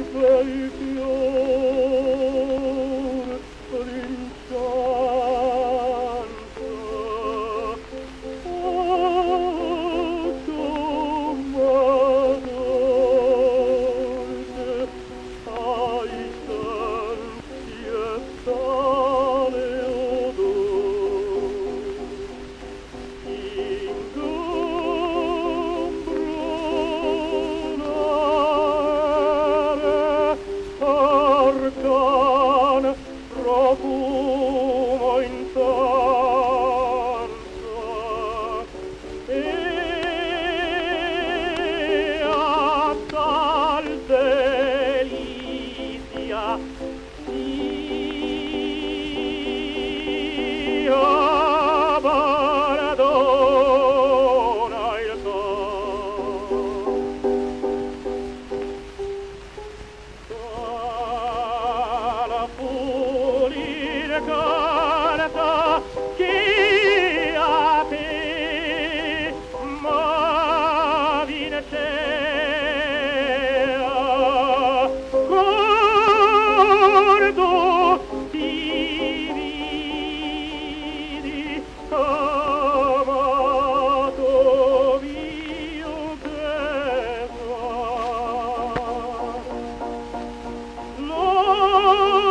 quel fior d'incanto. Oh, somma dolce, ai sensi e sale odor. Ingombrunare arcan profumo intanto e a tal delizia io perdona il cor. La pulire carta che a te m'avvincea, cordo ti vidi amato mio che fa.